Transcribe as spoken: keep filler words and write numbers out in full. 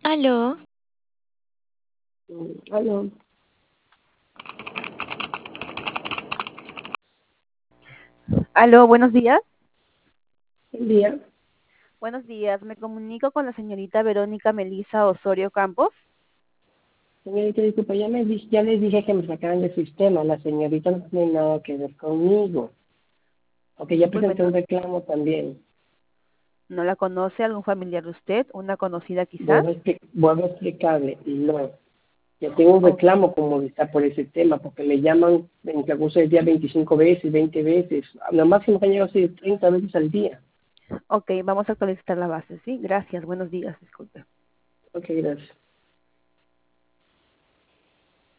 Aló, Mm, Aló, Aló, buenos días. buen día. Buenos días, me comunico con la señorita Verónica Melisa Osorio Campos. Señorita, disculpa, ya, me, di- ya les dije que me sacaran del sistema. La señorita no tiene nada que ver conmigo. Ok, ya Disculpe, presenté ¿no, un reclamo también. no la conoce algún familiar de usted? ¿Una conocida quizás? Vuelvo a, expli- vuelvo a explicarle. No, ya tengo un Ok, reclamo como está por ese tema, porque me llaman en el transcurso del día veinticinco veces, veinte veces. Lo máximo que han llegado a ser treinta veces al día. ok, vamos a actualizar la base, ¿sí? Gracias, buenos días, disculpe. Ok, gracias.